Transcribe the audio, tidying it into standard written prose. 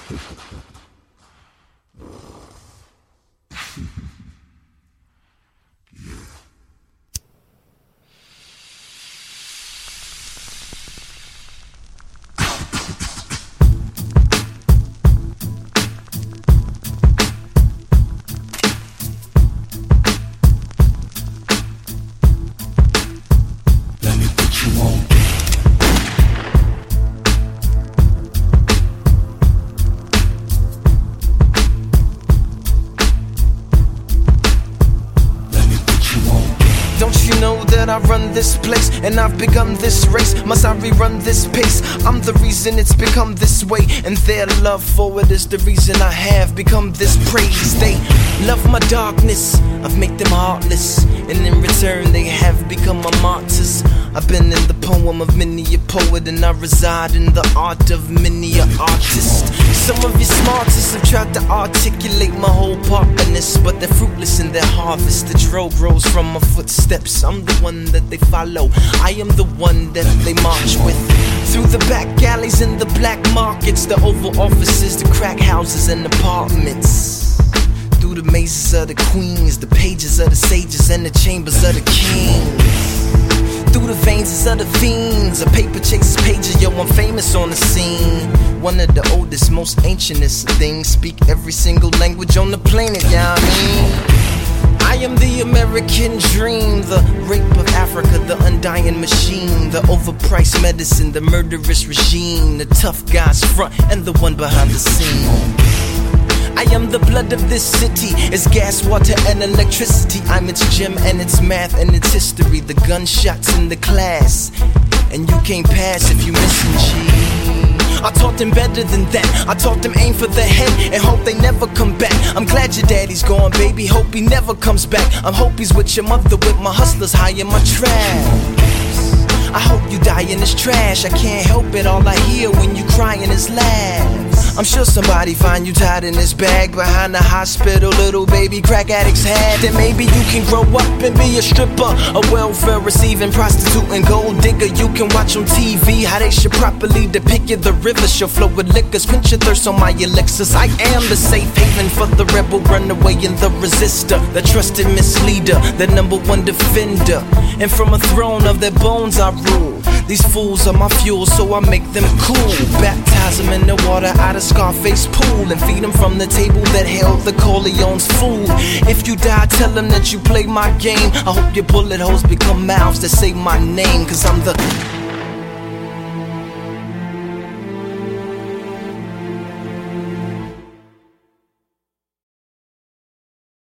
I run this place and I've begun this race. Must I rerun this pace? I'm the reason it's become this way, and their love for it is the reason I have become this praise. They love my darkness, I've made them heartless, and in return they have become my martyrs. I've been in the poem of many a poet, and I reside in the art of many an artist. Some of you smartest have tried to articulate my whole partnerness, but they're fruitless in their harvest. The trail grows from my footsteps. I'm the one that they follow, I am the one that they march with. Through the back alleys and the black markets, the Oval Offices, the crack houses and apartments. Through the mazes of the queens, the pages of the sages, and the chambers of the kings. Through the veins of the fiends, a paper chases pages, yo, I'm famous on the scene. One of the oldest, most ancientest things, speak every single language on the planet, yeah, I mean. I am the American dream, the rape of Africa, the undying machine, the overpriced medicine, the murderous regime, the tough guys front and the one behind the scene. I am the blood of this city, it's gas, water, and electricity. I'm its gym and its math and its history, the gunshots in the class, and you can't pass if you missing G. I taught them better than that, I taught them aim for the head and hope they never come back. I'm glad your daddy's gone, baby, hope he never comes back. I hope he's with your mother, with my hustlers high in my trap. I hope you die in this trash, I can't help it, all I hear when you crying is laughs. I'm sure somebody find you tied in this bag behind the hospital little baby crack addicts had. Then maybe you can grow up and be a stripper, a welfare receiving prostitute and gold digger. You can watch on TV how they should properly depict you. The river shall flow with liquors, quench your thirst on my elixirs. I am the safe haven for the rebel, runaway and the resistor, the trusted misleader, the #1 defender. And from a throne of their bones I rule. These fools are my fuel, so I make them cool. Baptize them in the water out of Scarface pool, and feed them from the table that held the Corleone's food. If you die, tell them that you played my game. I hope your bullet holes become mouths that say my name, 'cause I'm the